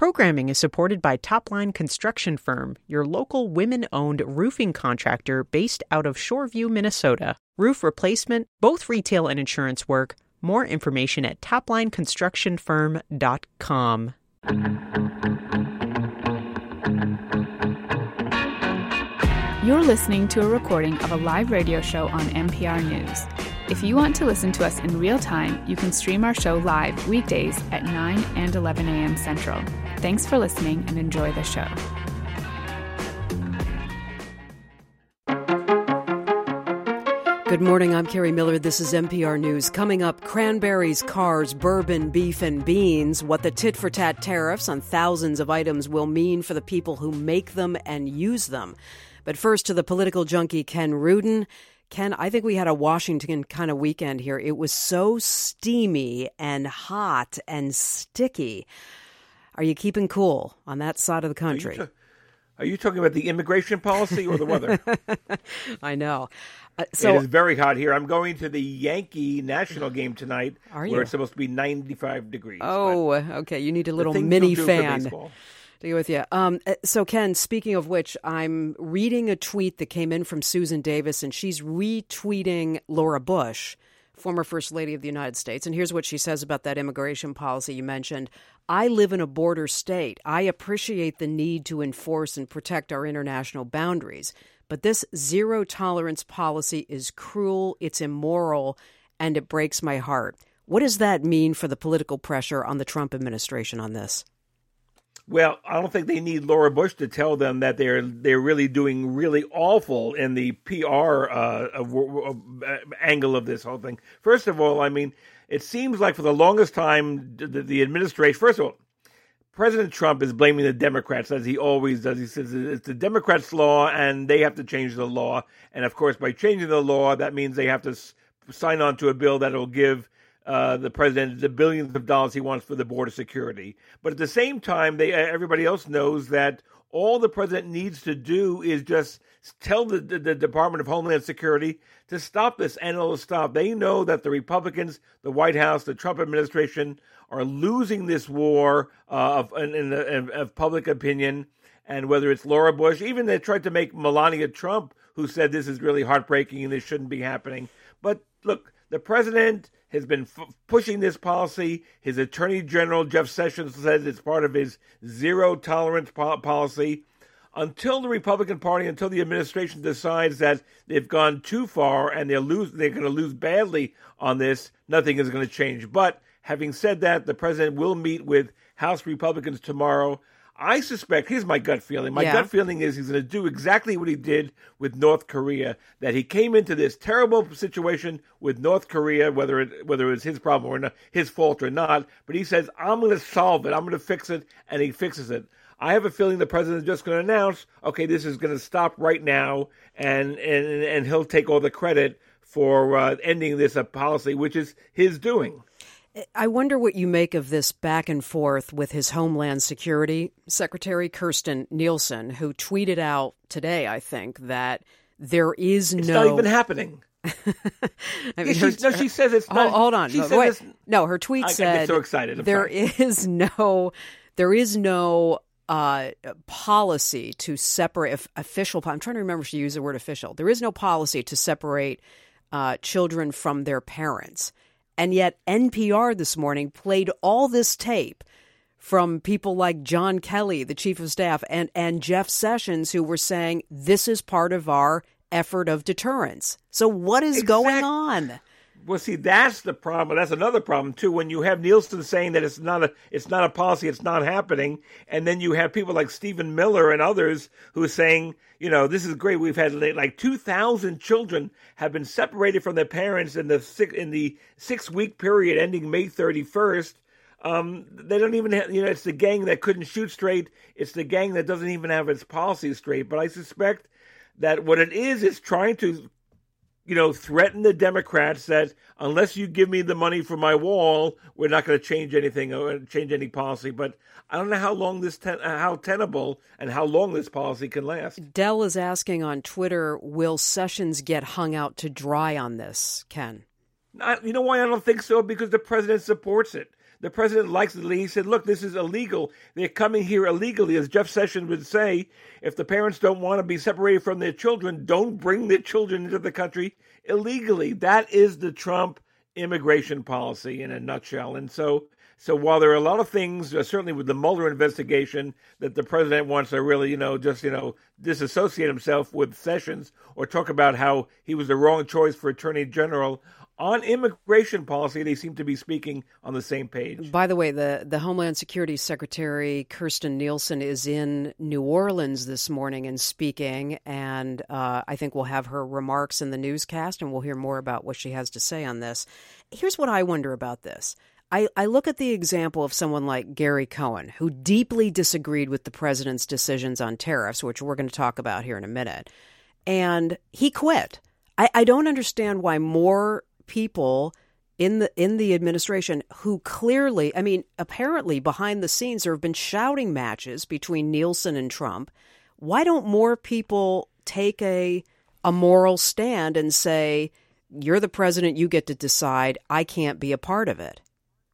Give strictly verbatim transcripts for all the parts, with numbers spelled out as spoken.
Programming is supported by Topline Construction Firm, your local women-owned roofing contractor based out of Shoreview, Minnesota. Roof replacement, both retail and insurance work. More information at topline construction firm dot com. You're listening to a recording of a live radio show on N P R News. If you want to listen to us in real time, you can stream our show live weekdays at nine and eleven a.m. Central. Thanks for listening and enjoy the show. Good morning, I'm Carrie Miller. This is N P R News. Coming up, cranberries, cars, bourbon, beef, and beans. What the tit-for-tat tariffs on thousands of items will mean for the people who make them and use them. But first to the political junkie, Ken Rudin. Ken, I think we had a Washington kind of weekend here. It was so steamy and hot and sticky. Are you keeping cool on that side of the country? Are you, ta- are you talking about the immigration policy or the weather? I know. Uh, so, it is very hot here. I'm going to the Yankee national game tonight, are you? Where it's supposed to be ninety-five degrees. Oh, okay. You need a little mini fan to go with you. Um, so, Ken, speaking of which, I'm reading a tweet that came in from Susan Davis, and she's retweeting Laura Bush, former First Lady of the United States. And here's what she says about that immigration policy you mentioned. I live in a border state. I appreciate the need to enforce and protect our international boundaries. But this zero-tolerance policy is cruel, it's immoral, and it breaks my heart. What does that mean for the political pressure on the Trump administration on this? Well, I don't think they need Laura Bush to tell them that they're they're really doing really awful in the P R uh, uh, angle of this whole thing. First of all, I mean, it seems like for the longest time, the, the administration, first of all, President Trump is blaming the Democrats, as he always does. He says it's the Democrats' law, and they have to change the law. And, of course, by changing the law, that means they have to s- sign on to a bill that will give uh, the president the billions of dollars he wants for the border security. But at the same time, they everybody else knows that all the president needs to do is just tell the, the, the Department of Homeland Security to stop this, and it'll stop. They know that the Republicans, the White House, the Trump administration are losing this war uh, of, in, in the, of, of public opinion. And whether it's Laura Bush, even they tried to make Melania Trump, who said this is really heartbreaking and this shouldn't be happening. But look, the president has been f- pushing this policy. His attorney general, Jeff Sessions, says it's part of his zero tolerance po- policy. Until the Republican Party, until the administration decides that they've gone too far and they're lose, they're going to lose badly on this, nothing is going to change. But having said that, the president will meet with House Republicans tomorrow. I suspect, here's my gut feeling. My yeah. gut feeling is he's going to do exactly what he did with North Korea, that he came into this terrible situation with North Korea, whether it whether it was his problem or not, his fault or not, but he says, I'm going to solve it, I'm going to fix it, and he fixes it. I have a feeling the president is just going to announce, okay, this is going to stop right now, and and, and he'll take all the credit for uh, ending this uh, policy, which is his doing. I wonder what you make of this back and forth with his Homeland Security Secretary, Kirstjen Nielsen, who tweeted out today, I think, that there is it's no... It's not even happening. I mean, her, no, she says it's not... Oh, hold on. She no, says wait. It's, no, her tweet I, said... I get so excited. I'm there sorry. is no... There is no... Uh, policy to separate official. I'm trying to remember if she used the word official. There is no policy to separate uh, children from their parents. And yet N P R this morning played all this tape from people like John Kelly, the chief of staff, and, and Jeff Sessions, who were saying this is part of our effort of deterrence. So what is exactly. going on? Well, see, that's the problem. That's another problem too. When you have Nielsen saying that it's not a, it's not a policy, it's not happening, and then you have people like Stephen Miller and others who are saying, you know, this is great. We've had like two thousand children have been separated from their parents in the six, in the six week period ending May thirty-first. Um, they don't even have, you know, it's the gang that couldn't shoot straight. It's the gang that doesn't even have its policies straight. But I suspect that what it is is trying to, you know, threaten the Democrats that unless you give me the money for my wall, we're not going to change anything or change any policy. But I don't know how long this, ten- how tenable and how long this policy can last. Dell is asking on Twitter, will Sessions get hung out to dry on this, Ken? Not, you know why I don't think so? Because the president supports it. The president likes it. He said, look, this is illegal. They're coming here illegally. As Jeff Sessions would say, if the parents don't want to be separated from their children, don't bring their children into the country illegally. That is the Trump immigration policy in a nutshell. And so so while there are a lot of things, uh, certainly with the Mueller investigation, that the president wants to really, you know, just, you know, disassociate himself with Sessions or talk about how he was the wrong choice for Attorney General, on immigration policy, they seem to be speaking on the same page. By the way, the, the Homeland Security Secretary, Kirstjen Nielsen, is in New Orleans this morning and speaking, and uh, I think we'll have her remarks in the newscast, and we'll hear more about what she has to say on this. Here's what I wonder about this. I, I look at the example of someone like Gary Cohn, who deeply disagreed with the president's decisions on tariffs, which we're going to talk about here in a minute, and he quit. I, I don't understand why more people in the in the administration who clearly, I mean, apparently behind the scenes there have been shouting matches between Nielsen and Trump. Why don't more people take a a moral stand and say, you're the president, you get to decide, I can't be a part of it?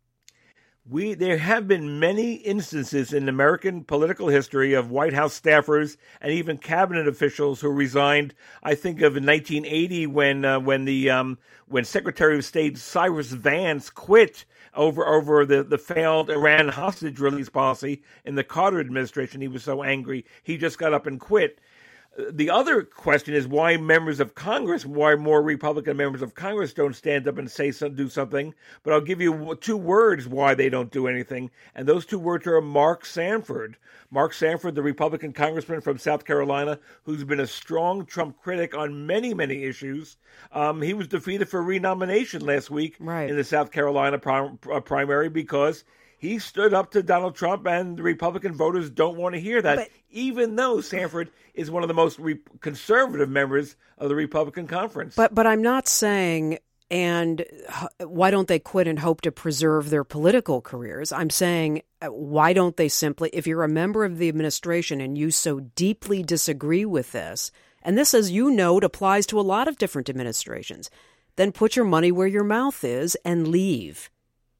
We there have been many instances in American political history of White House staffers and even cabinet officials who resigned. I think of in nineteen eighty when uh, when the um, when Secretary of State Cyrus Vance quit over over the, the failed Iran hostage release policy in the Carter administration. He was so angry he just got up and quit. The other question is why members of Congress, why more Republican members of Congress don't stand up and say some, do something. But I'll give you two words why they don't do anything. And those two words are Mark Sanford. Mark Sanford, the Republican congressman from South Carolina, who's been a strong Trump critic on many, many issues. Um, he was defeated for renomination last week right. in the South Carolina prim- uh, primary because he stood up to Donald Trump, and the Republican voters don't want to hear that, but, even though Sanford is one of the most re- conservative members of the Republican conference. But but I'm not saying, and why don't they quit and hope to preserve their political careers? I'm saying, why don't they simply, if you're a member of the administration and you so deeply disagree with this, and this, as you note, applies to a lot of different administrations, then put your money where your mouth is and leave.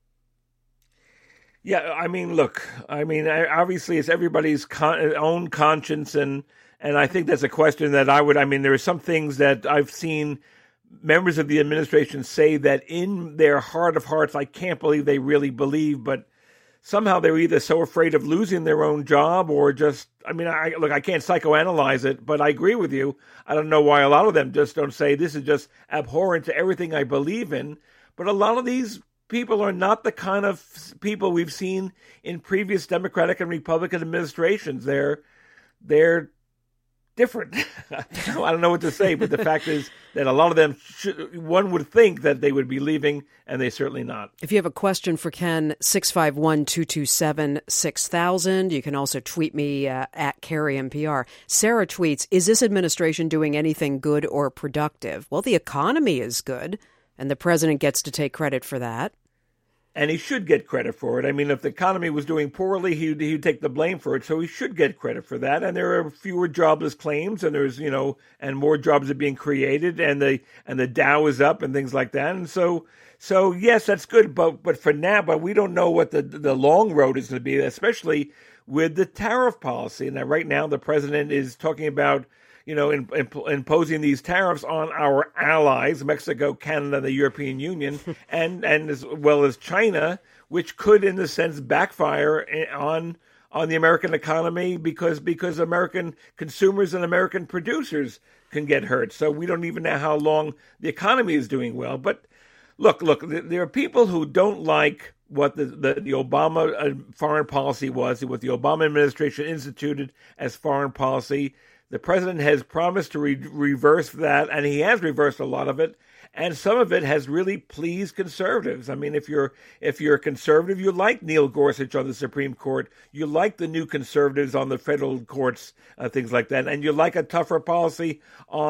Yeah, I mean, look, I mean, obviously it's everybody's con- own conscience, and and I think that's a question that I would, I mean, there are some things that I've seen members of the administration say that in their heart of hearts, I can't believe they really believe, but somehow they're either so afraid of losing their own job or just, I mean, I look, I can't psychoanalyze it, but I agree with you. I don't know why a lot of them just don't say this is just abhorrent to everything I believe in, but a lot of these people are not the kind of people we've seen in previous Democratic and Republican administrations. They're they're different. I don't know what to say, but the fact is that a lot of them, should, one would think that they would be leaving, and they certainly not. If you have a question for Ken, six five one, two two seven, six thousand. You can also tweet me uh, at Carrie N P R. Sarah tweets, is this administration doing anything good or productive? Well, the economy is good, and the president gets to take credit for that. And he should get credit for it. I mean, if the economy was doing poorly, he'd, he'd take the blame for it. So he should get credit for that. And there are fewer jobless claims, and there's, you know, and more jobs are being created, and the and the Dow is up and things like that. And so, so yes, that's good. But but for now, but we don't know what the the long road is going to be, especially with the tariff policy. And right now, the president is talking about, you know, in, in, imposing these tariffs on our allies, Mexico, Canada, the European Union, and, and as well as China, which could, in a sense, backfire on on the American economy because because American consumers and American producers can get hurt. So we don't even know how long the economy is doing well. But look, look, there are people who don't like what the, the, the Obama foreign policy was, what the Obama administration instituted as foreign policy. The president has promised to re- reverse that, and he has reversed a lot of it. And some of it has really pleased conservatives. I mean, if you're if you're a conservative, you like Neil Gorsuch on the Supreme Court. You like the new conservatives on the federal courts, uh, things like that. And you like a tougher policy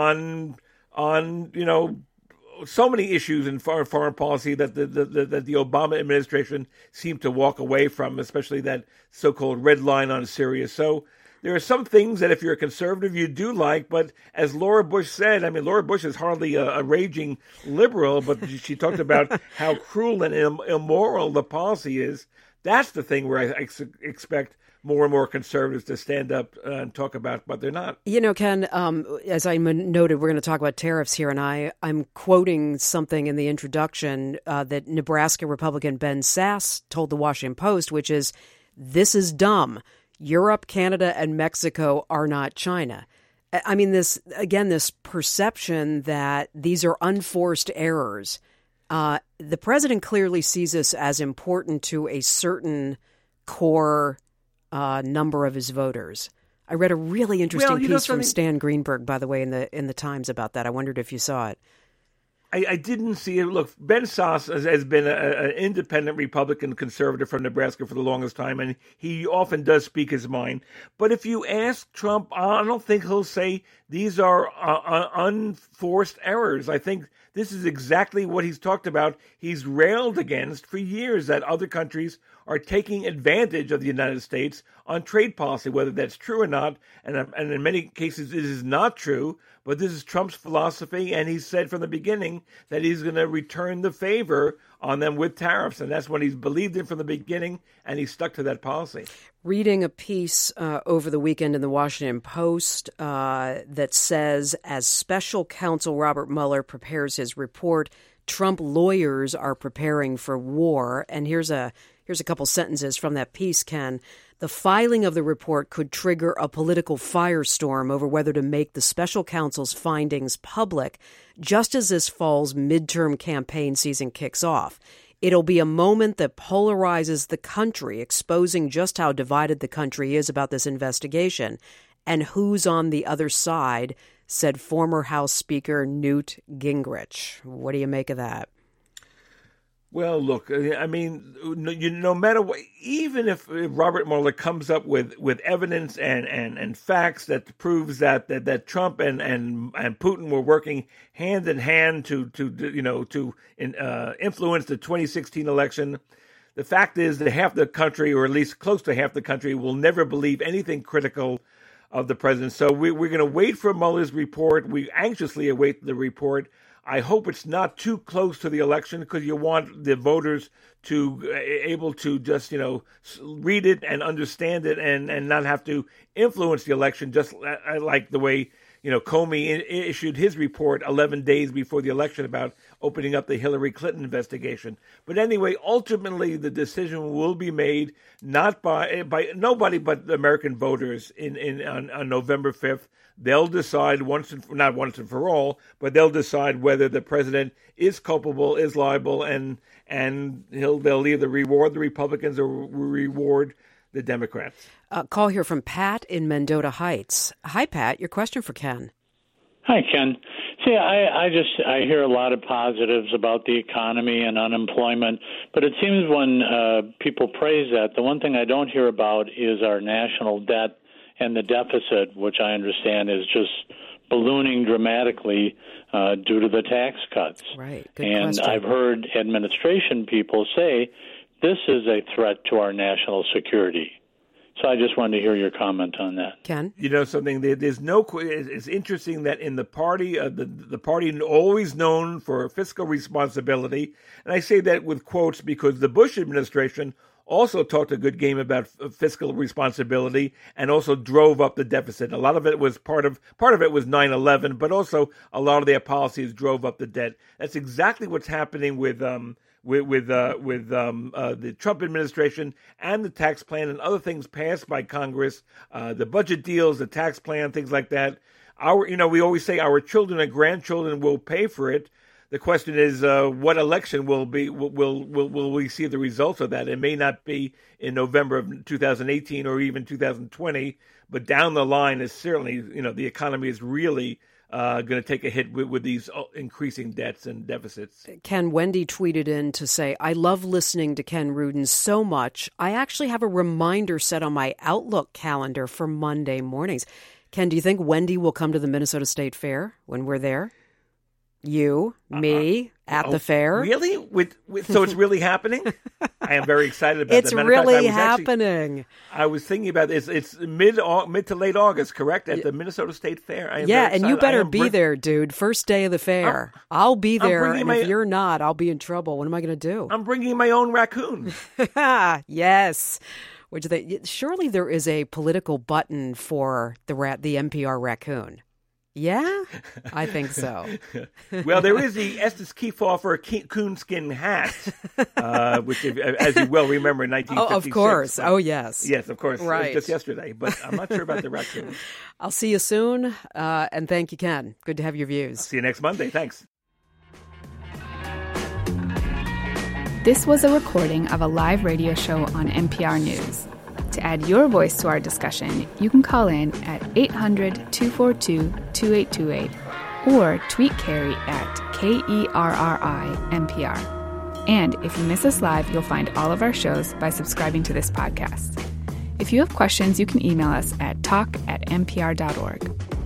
on on you know so many issues in foreign foreign policy that the, the, the that the Obama administration seemed to walk away from, especially that so-called red line on Syria. So. there are some things that if you're a conservative, you do like. But as Laura Bush said, I mean, Laura Bush is hardly a, a raging liberal, but she talked about how cruel and Im- immoral the policy is. That's the thing where I, I ex- expect more and more conservatives to stand up uh, and talk about, but they're not. You know, Ken, um, as I noted, we're going to talk about tariffs here, and I, I'm quoting something in the introduction uh, that Nebraska Republican Ben Sasse told the Washington Post, which is, this is dumb. Europe, Canada, and Mexico are not China. I mean, this, again, this perception that these are unforced errors. Uh, the president clearly sees this as important to a certain core uh, number of his voters. I read a really interesting well, piece from Stan Greenberg, by the way, in the in the Times about that. I wondered if you saw it. I, I didn't see it. Look, Ben Sasse has, has been an independent Republican conservative from Nebraska for the longest time, and he often does speak his mind. But if you ask Trump, I don't think he'll say these are uh, unforced errors. I think this is exactly what he's talked about. He's railed against for years that other countries are taking advantage of the United States on trade policy, whether that's true or not. And, and in many cases, it is not true. But this is Trump's philosophy, and he said from the beginning that he's going to return the favor on them with tariffs. And that's what he's believed in from the beginning, and he stuck to that policy. Reading a piece uh, over the weekend in the Washington Post uh, that says, as special counsel Robert Mueller prepares his report, Trump lawyers are preparing for war. And here's a here's a couple sentences from that piece, Ken. The filing of the report could trigger a political firestorm over whether to make the special counsel's findings public, just as this fall's midterm campaign season kicks off. It'll be a moment that polarizes the country, exposing just how divided the country is about this investigation and who's on the other side, said former House Speaker Newt Gingrich. What do you make of that? Well, look, I mean, you, no matter what, even if Robert Mueller comes up with, with evidence and, and, and facts that proves that, that, that Trump and, and, and Putin were working hand in hand to, to you know, to uh, influence the twenty sixteen election, the fact is that half the country, or at least close to half the country, will never believe anything critical of the president. So we, we're going to wait for Mueller's report. We anxiously await the report. I hope it's not too close to the election, because you want the voters to uh, able to just, you know, read it and understand it and, and not have to influence the election, just like the way, you know, Comey in, issued his report eleven days before the election about opening up the Hillary Clinton investigation. But anyway, ultimately the decision will be made not by by nobody but the American voters in, in on, on November fifth. They'll decide once and for, not once and for all, but they'll decide whether the president is culpable, is liable, and and he'll they'll either reward the Republicans or reward the Democrats. Uh, call here from Pat in Mendota Heights. Hi, Pat. Your question for Ken. Hi, Ken. See, I, I just I hear a lot of positives about the economy and unemployment, but it seems when uh, people praise that, the one thing I don't hear about is our national debt and the deficit, which I understand is just ballooning dramatically uh, due to the tax cuts. Right. Good and question. I've heard administration people say this is a threat to our national security. So I just wanted to hear your comment on that. Ken? You know something, there's no, it's interesting that in the party, uh, the, the party always known for fiscal responsibility, and I say that with quotes because the Bush administration also talked a good game about fiscal responsibility and also drove up the deficit. A lot of it was part of part of it was nine eleven, but also a lot of their policies drove up the debt. That's exactly what's happening with um with with uh, with um uh, the Trump administration and the tax plan and other things passed by Congress, uh, the budget deals, the tax plan, things like that. Our you know we always say our children and grandchildren will pay for it. The question is, uh, what election will be will, will will will we see the results of that? It may not be in November of two thousand eighteen or even two thousand twenty, but down the line is certainly, you know, the economy is really uh, going to take a hit with, with these increasing debts and deficits. Ken, Wendy tweeted in to say, I love listening to Ken Rudin so much. I actually have a reminder set on my Outlook calendar for Monday mornings. Ken, do you think Wendy will come to the Minnesota State Fair when we're there? You, me, uh, at oh, the fair. Really? With, with so it's really happening? I am very excited about it's that. It's really fact, I happening. Actually, I was thinking about this. It's mid mid to late August, correct? At the Minnesota State Fair. I am yeah, and you better br- be there, dude. First day of the fair. I'm, I'll be there, and my, if you're not, I'll be in trouble. What am I going to do? I'm bringing my own raccoon. Yes. Which they surely there is a political button for the rat, the N P R raccoon. Yeah, I think so. Well, there is the Estes Kefauver coonskin hat, uh, which, as you well remember, in nineteen fifty-six. Oh, of course. But, oh, yes. Yes, of course. Right. Just yesterday, but I'm not sure about the raccoon. I'll see you soon, uh, and thank you, Ken. Good to have your views. I'll see you next Monday. Thanks. This was a recording of a live radio show on N P R News. To add your voice to our discussion, you can call in at eight hundred, two four two, two eight two eight or tweet Carrie at K E R R I N P R. And if you miss us live, you'll find all of our shows by subscribing to this podcast. If you have questions, you can email us at talk at n p r dot org.